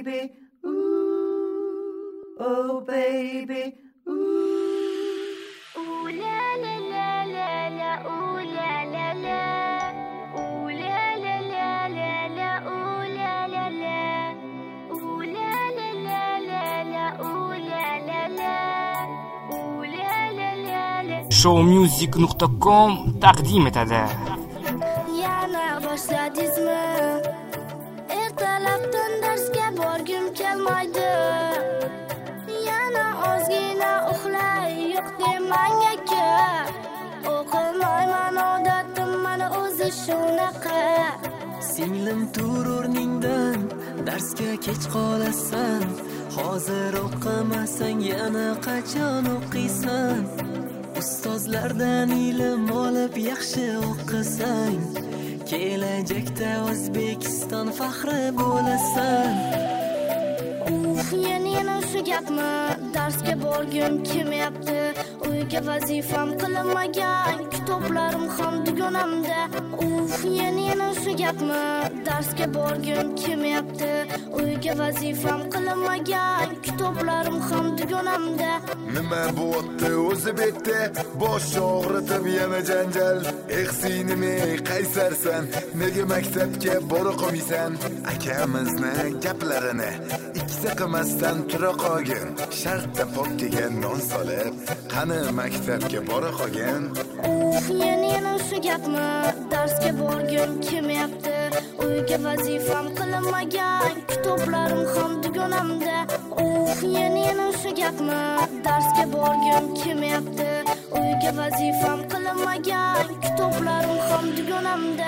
baby, ooh, oh baby, ooh, ooh la la la la la, ooh la la la, ooh la la la la la, ooh la la la, ooh la la la la la, ooh la la la, ooh la la la la. Showmusic.com taqdim etadi. Yana boshladingizmi? Ertalabdan darsga borgim kelmaydi. Yana ozgina uxlay, yo'q demang aka. O'qimayman, odatim mana o'zi shunaqa. Singlim tur o'rningdan, darsga kech qolasan. Hozir o'qimasang yana qachon o'qiysan? Ustozlardan ilm olib yaxshi o'qisang, kelajakda O'zbekiston faxri bo'lasan. Yana shu gapmi? Darsga borgim kelmayapti. Uyga vazifam qilinmagan, kitoblarim ham dugonamda. Yana shu gapmi? Darsga borgim kelmayapti. Uyga vazifam qilinmagan, kitoblarim ham dugonamda. Nima bo'pti o'zi betdi, bosh og'ritib yana janjal. Sinimi qaysarsan, nega maktabga bora qolmaysan? Akamizni gaplarini ikkita qilmasdan tura qolgin. Shartda pokkaga non solib, qani maktabga bora qolgin. Yana shu gapmi? Darsga borgim kelmayapti. Uyga vazifam qilinmagan, kitoblarim ham dugonamda. Yana shu gapmi? Darsga borgim kelmayapti. Uyga vazifam qilinmagan, kitoblarim ham dugonamda.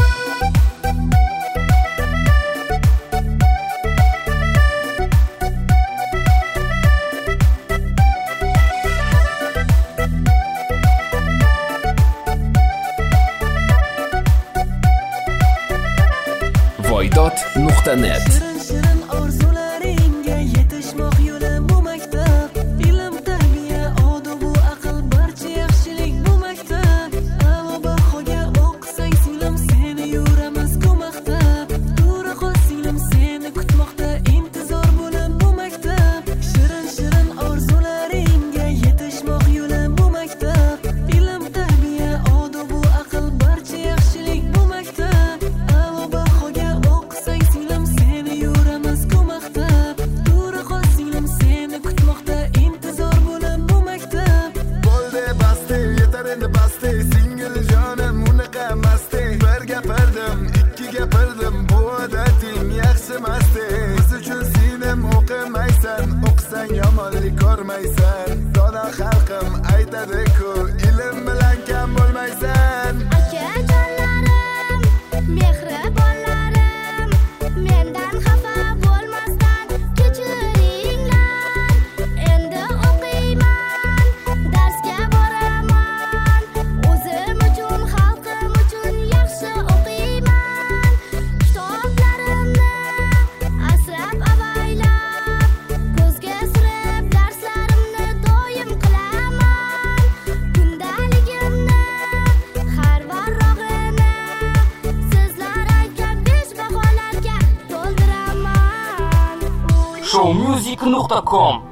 voydot.net Shirin orzularingga yetishmoq yo'li bu maktab. Ilm, tarbiya, odob va aql barcha yaxshilik bu maktab. A'lo bahoga o'qisang singlim seni yuramas ko'maqtab. To'g'ri qol singlim seni kutmoqda intizor bo'lib bu maktab. Shirin orzularingga yetishmoq yo'li bu maktab. Ilm, tarbiya, odob va aql barcha yaxshilik bu maktab. A'lo bahoga o'qisang singlim seni yuramas ko'maqtab. To'g'ri qol singlim seni kutmoqda intizor bo'lib bu maktab. Bo'ldi basti, yetar endi basti, singil jonim unaqa masti. Bir gapirdim, ikki gapirdim, bu odating yaxshi masti. Biz uchun sinem o'qimaysan, o'qisang yomonlik ko'rmaysan. Dono xalqim aytadi-ku, ilm bilan kam bo'lmaysan. Akajonlarim, mehribonlarim, mendan xafa bo'lmasdan kechiringlar. Endi o'qiyman, darsga boraman. O'zim uchun, xalqim uchun yaxshi o'qiyman. Kitoblarimni asrab-avaylab, ko'zga surib darslarimni doim qilaman. Kundaligimni har varrog'ini sizlar aytgan besh baholarga to'ldiraman. Showmusic.com